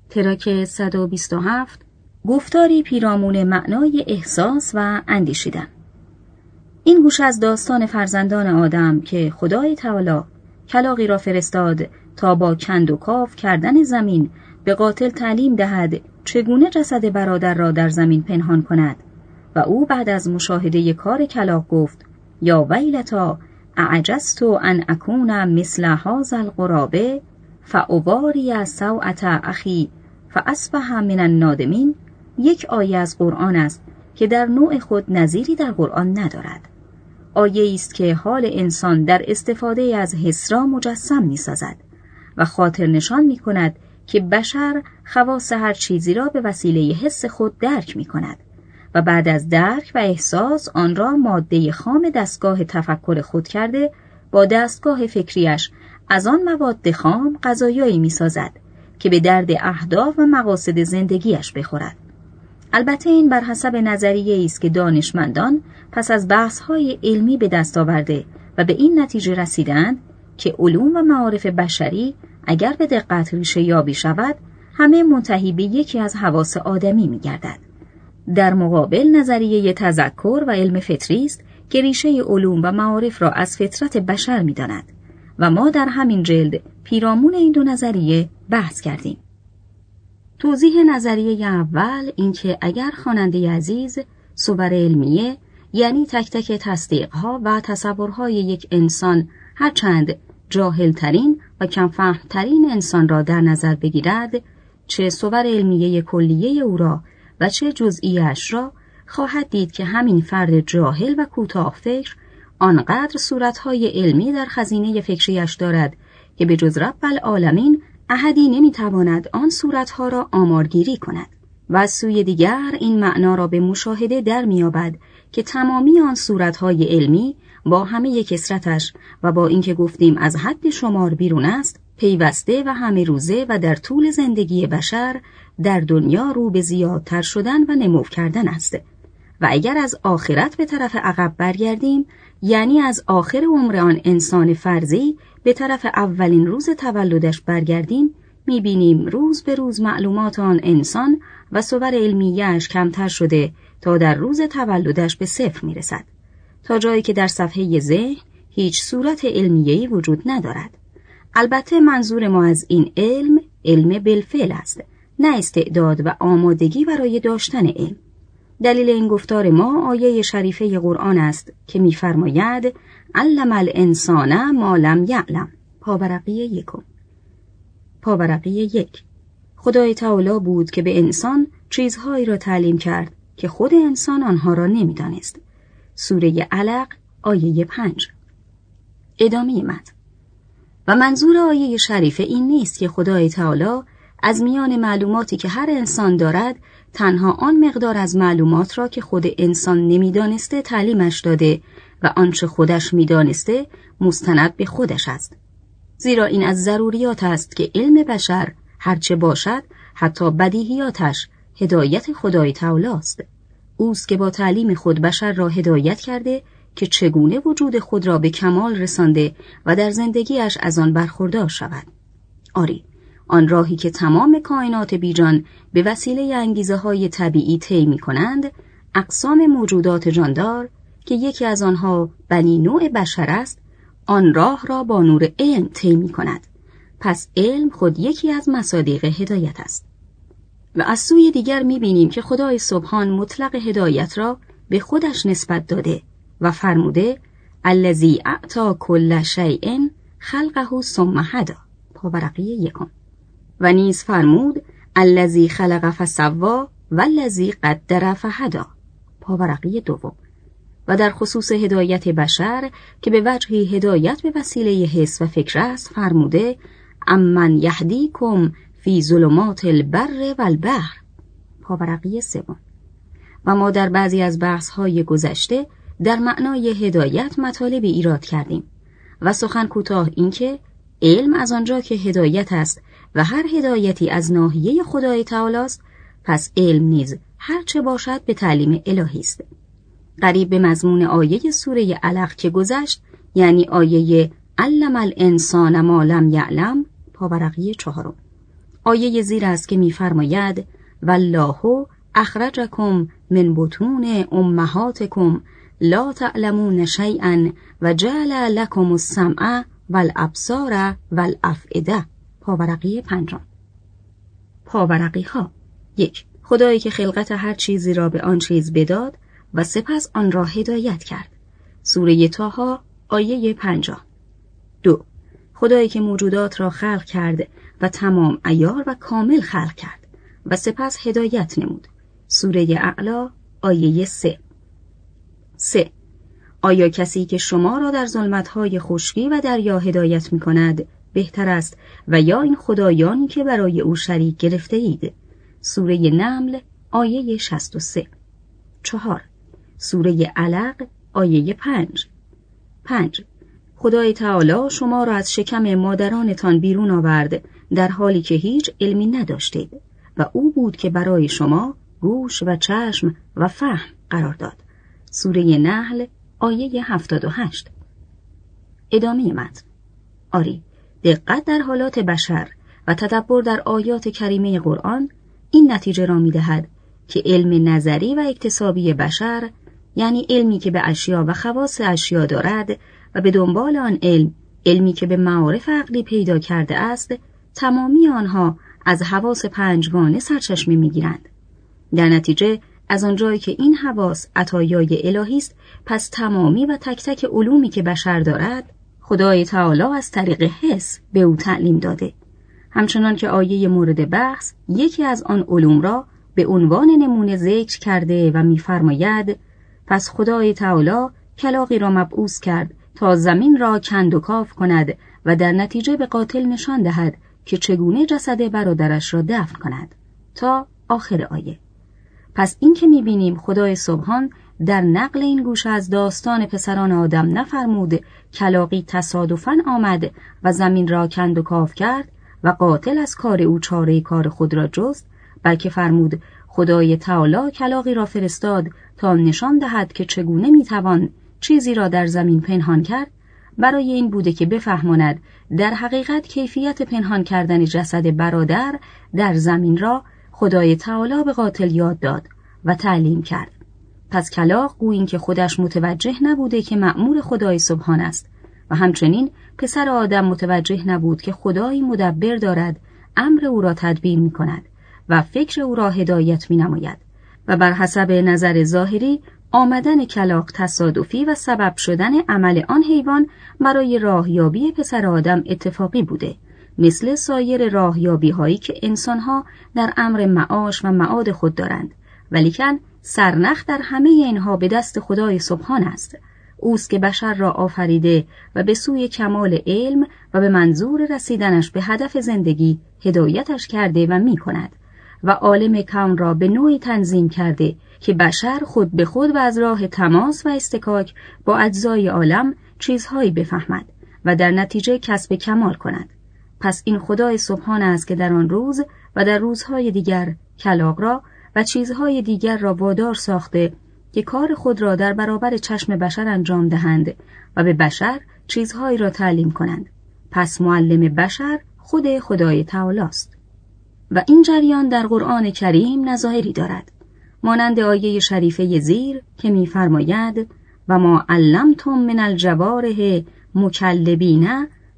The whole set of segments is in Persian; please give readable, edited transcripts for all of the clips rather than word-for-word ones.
تراک 127 گفتاری پیرامون معنای احساس و اندیشیدن. این گوش از داستان فرزندان آدم که خدای تعالی کلاغی را فرستاد تا با کند و کاو کردن زمین به قاتل تعلیم دهد چگونه جسد برادر را در زمین پنهان کند و او بعد از مشاهده کار کلاغ گفت یا ویلتا اعجزت ان اکون مثل هذا الغراب فاواری سوءة اخی فاصبح من النادمین. یک آیه از قرآن است که در نوع خود نظیری در قرآن ندارد. آیه است که حال انسان در استفاده از حس را مجسم می سازد و خاطر نشان می کند که بشر خواص هر چیزی را به وسیله حس خود درک می کند و بعد از درک و احساس آن را ماده خام دستگاه تفکر خود کرده با دستگاه فکریش از آن مواد خام غذایایی می سازد که به درد اهداف و مقاصد زندگیش بخورد. البته این بر حسب نظریه‌ای است که دانشمندان پس از بحث‌های علمی به دست آورده و به این نتیجه رسیدند که علوم و معارف بشری اگر به دقت ریشه یابی شود همه منتهی به یکی از حواس آدمی می‌گردد. در مقابل نظریه تذکر و علم فطری است که ریشه علوم و معارف را از فطرت بشر می‌داند و ما در همین جلد پیرامون این دو نظریه بحث کردیم. توضیح نظریه اول این که اگر خواننده عزیز صور علمیه یعنی تک تک تصدیقها و تصورهای یک انسان هرچند جاهلترین و کمفهمترین انسان را در نظر بگیرد، چه صور علمیه کلیه او را و چه جزئیش را، خواهد دید که همین فرد جاهل و کوتاه فکر آنقدر صورتهای علمی در خزینه فکریش دارد که به جز رب العالمین احدی نمیتواند آن صورتها را آمارگیری کند و از سوی دیگر این معنا را به مشاهده در میابد که تمامی آن صورتهای علمی با همه کثرتش و با اینکه گفتیم از حد شمار بیرون است، پیوسته و همه روزه و در طول زندگی بشر در دنیا رو به زیادتر شدن و نمو کردن است. و اگر از آخرت به طرف عقب برگردیم، یعنی از آخر عمر آن انسان فرضی به طرف اولین روز تولدش برگردیم، می‌بینیم روز به روز معلومات آن انسان و صور علمیه‌اش کمتر شده تا در روز تولدش به صفر میرسد، تا جایی که در صفحه ذهن هیچ صورت علمیه‌ای وجود ندارد. البته منظور ما از این علم بالفعل است، نه استعداد و آمادگی برای داشتن علم. دلیل این گفتار ما آیه شریفه قرآن است که می‌فرماید علم الانسان ما لم یعلم. پاورقی 1. خدای تعالی بود که به انسان چیزهایی را تعلیم کرد که خود انسان آنها را نمی‌دانست. سوره علق آیه 5. ادامه متن. و منظور آیه شریفه این نیست که خدای تعالی از میان معلوماتی که هر انسان دارد تنها آن مقدار از معلومات را که خود انسان نمی‌دانسته تعلیمش داده و آنچه خودش می‌دانسته مستند به خودش است. زیرا این از ضروریات است که علم بشر هرچه باشد، حتی بدیهیاتش، هدایت خدای تعالی است. اوست که با تعلیم خود بشر را هدایت کرده که چگونه وجود خود را به کمال رسانده و در زندگیش از آن برخوردار شود. آری، آن راهی که تمام کائنات بیجان به وسیله انگیزه‌های طبیعی طی می‌کنند، اقسام موجودات جاندار که یکی از آنها بنی نوع بشر است، آن راه را با نور علم طی می‌کند. پس علم خود یکی از مصادیق هدایت است. و از سوی دیگر می‌بینیم که خدای سبحان مطلق هدایت را به خودش نسبت داده و فرموده الذی اعطی کل شیء خلقه ثم هدی. پاورقی 1. و نیز فرمود الذی خلق فسوی والذی قدر فهدی. پاورقی 2. و در خصوص هدایت بشر که به وجهی هدایت به وسیله حس و فکر است فرموده امن یهدیکم فی ظلمات البر والبحر. پاورقی 3. و ما در بعضی از بحث‌های گذشته در معنای هدایت مطالبی ایراد کردیم و سخن کوتاه این که علم از آنجا که هدایت است و هر هدایتی از ناحیه خدای تعالی است، پس علم نیز هر چه باشد به تعلیم الهی است. قریب به مضمون آیه سوره علق که گذشت، یعنی آیه علم الانسان ما لم یعلم، پاورقی 4. آیه زیر است که می‌فرماید والله اخرجکم من بطون امهاتکم لا تعلمون شیئا و جعل لکم السمع والابصار والافئده. پاورقی 5. پاورقی ها. 1. خدایی که خلقت هر چیزی را به آن چیز بداد و سپس آن را هدایت کرد. سوره طه آیه 50. 2. خدایی که موجودات را خلق کرد و تمام عیار و کامل خلق کرد و سپس هدایت نمود. سوره اعلی آیه 3. 3. آیا کسی که شما را در ظلمت‌های خشکی و دریا هدایت می‌کند بهتر است و یا این خدایانی که برای او شریک گرفته اید؟ سوره نمل آیه 63. 4. سوره علق آیه 5. 5. خدای تعالی شما را از شکم مادرانتان بیرون آورد در حالی که هیچ علمی نداشتید و او بود که برای شما گوش و چشم و فهم قرار داد. سوره نحل آیه 78. ادامه متن. آری، دقت در حالات بشر و تدبر در آیات کریمه قرآن این نتیجه را می‌دهد که علم نظری و اکتسابی بشر، یعنی علمی که به اشیا و خواص اشیا دارد و به دنبال آن علمی که به معارف عقلی پیدا کرده است، تمامی آنها از حواس پنجگانه سرچشمه می‌گیرند. در نتیجه از آنجایی که این حواس عطایای الهی است، پس تمامی و تک تک علومی که بشر دارد خدای تعالی از طریق حس به او تعلیم داده. همچنان که آیه مورد بحث یکی از آن علوم را به عنوان نمونه ذکر کرده و می‌فرماید پس خدای تعالی کلاغی را مبعوث کرد تا زمین را کند و کاو کند و در نتیجه به قاتل نشان دهد که چگونه جسد برادرش را دفن کند تا آخر آیه. پس این که می‌بینیم خدای سبحان در نقل این گوشه از داستان پسران آدم نفرمود کلاغی تصادفاً آمد و زمین را کند و کاو کرد و قاتل از کار او چاره کار خود را جست، بلکه فرمود خدای تعالی کلاغی را فرستاد تا نشان دهد که چگونه میتوان چیزی را در زمین پنهان کرد، برای این بوده که بفهماند در حقیقت کیفیت پنهان کردن جسد برادر در زمین را خدای تعالی به قاتل یاد داد و تعلیم کرد. پس کلاغ گویی که خودش متوجه نبوده که مأمور خدای سبحان است و همچنین پسر آدم متوجه نبود که خدای مدبر دارد امر او را تدبیر می کند و فکر او را هدایت می نماید و بر حسب نظر ظاهری آمدن کلاغ تصادفی و سبب شدن عمل آن حیوان برای راهیابی پسر آدم اتفاقی بوده، مثل سایر راهیابی هایی که انسانها در امر معاش و معاد خود دارند، ولیکن سرنخ در همه اینها به دست خدای سبحان است. اوست که بشر را آفریده و به سوی کمال علم و به منظور رسیدنش به هدف زندگی هدایتش کرده و می کند و عالم کون را به نوعی تنظیم کرده که بشر خود به خود و از راه تماس و استکاک با اجزای عالم چیزهایی بفهمد و در نتیجه کسب کمال کند. پس این خدای سبحان است که در آن روز و در روزهای دیگر کلاغ را و چیزهای دیگر را وادار ساخته که کار خود را در برابر چشم بشر انجام دهند و به بشر چیزهایی را تعلیم کنند. پس معلم بشر خود خدای تعالی است. و این جریان در قرآن کریم نظایری دارد، مانند آیه شریفه زیر که می‌فرماید و ما علمتم من الجوارح مکلبین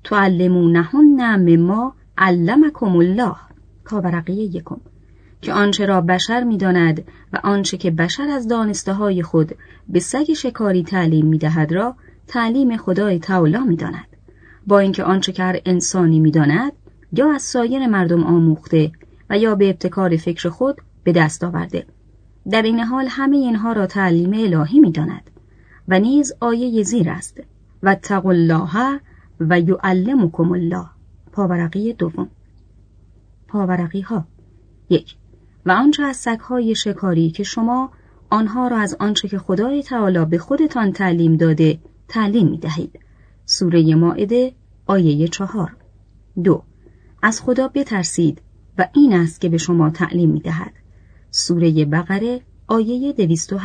تعلمونهن مما علمکم الله. پاورقی 1. که آنچه را بشر می‌داند و آنچه که بشر از دانسته‌های خود به سگ شکاری تعلیم می‌دهد را تعلیم خدای تعالی می‌داند، با اینکه آنچه که هر انسانی می‌داند یا از سایر مردم آموخته و یا به ابتکار فکر خود به دست آورده، در این حال همه اینها را تعلیم الهی می‌داند. و نیز آیه زیر است واتقوا الله و یعلمکم الله. پاورقی 2. پاورقی ها. 1. و آنچه از سگ‌های شکاری که شما آنها را از آنچه که خدای تعالی به خودتان تعلیم داده تعلیم می‌دهید. سوره مائده آیه 4. 2. از خدا بترسید و این است که به شما تعلیم می‌دهد. سوره بقره آیه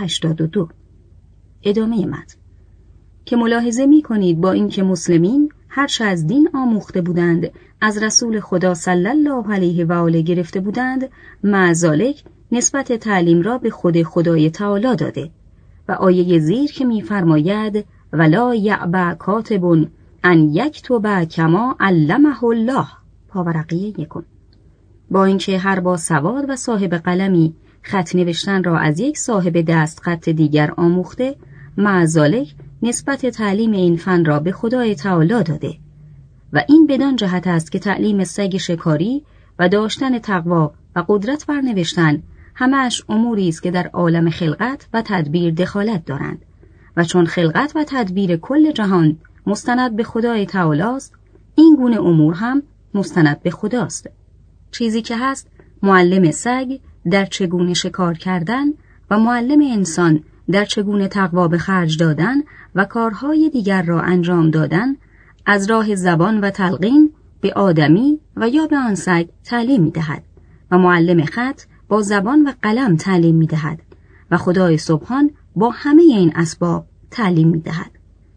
282. ادامه متن. که ملاحظه می‌کنید با اینکه مسلمین هر چه از دین آموخته بودند، از رسول خدا صلی الله علیه و آله گرفته بودند، مع ذالک نسبت تعلیم را به خود خدای تعالی داده و آیه زیر که می‌فرماید ولا یعبأ کاتب ان یکتب کما علمه الله پاورقی 1 با اینکه هر با سواد و صاحب قلمی خط نوشتن را از یک صاحب دست خط دیگر آموخته، مع ذالک نسبت تعلیم این فن را به خدای تعالی داده و این بدان جهت است که تعلیم سگ شکاری و داشتن تقوا و قدرت بر نوشتن همه‌اش اموری است که در عالم خلقت و تدبیر دخالت دارند و چون خلقت و تدبیر کل جهان مستند به خدای تعالی است، این گونه امور هم مستند به خداست. چیزی که هست معلم سگ در چگونه شکار کردن و معلم انسان در چگونه تقوا به خرج دادن و کارهای دیگر را انجام دادن، از راه زبان و تلقین به آدمی و یا به آن سگ تعلیم می‌دهد و معلم خط با زبان و قلم تعلیم می‌دهد و خدای سبحان با همه این اسباب تعلیم می‌دهد.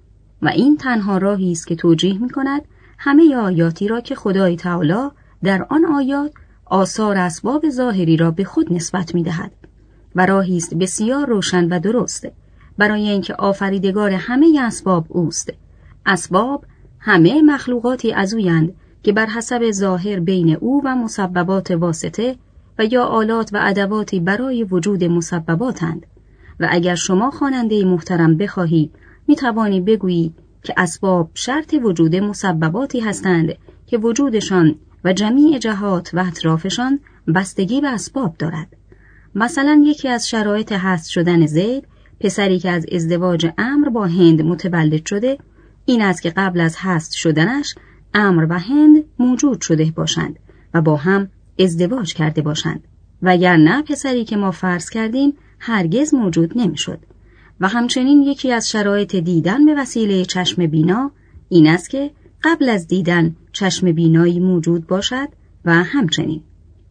و این تنها راهی است که توجیه می‌کند همه آیاتی را که خدای تعالی در آن آیات آثار اسباب ظاهری را به خود نسبت می‌دهد و راهی است بسیار روشن و درست برای اینکه آفریدگار همه اسباب اوست. اسباب همه مخلوقاتی از اویند که بر حسب ظاهر بین او و مسببات واسطه و یا آلات و ادواتی برای وجود مسبباتند و اگر شما خواننده محترم بخواهی میتوانی بگویی که اسباب شرط وجود مسبباتی هستند که وجودشان و جمیع جهات و اطرافشان بستگی به اسباب دارد. مثلا یکی از شرایط هست شدن زید، پسری که از ازدواج عمرو با هند متولد شده، این است که قبل از هست شدنش عمرو و هند موجود شده باشند و با هم ازدواج کرده باشند، وگرنه پسری که ما فرض کردیم هرگز موجود نمیشد. و همچنین یکی از شرایط دیدن به وسیله چشم بینا این است که قبل از دیدن چشم بینایی موجود باشد و همچنین.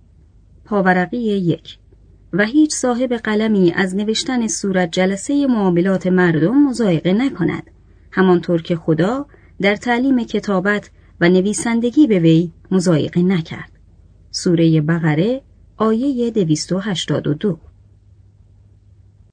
پاورقی 1 و هیچ صاحب قلمی از نوشتن صورت جلسه معاملات مردم مضایقه نکند، همانطور که خدا در تعلیم کتابت و نویسندگی به وی مضایقه نکرد. سوره بقره آیه 282.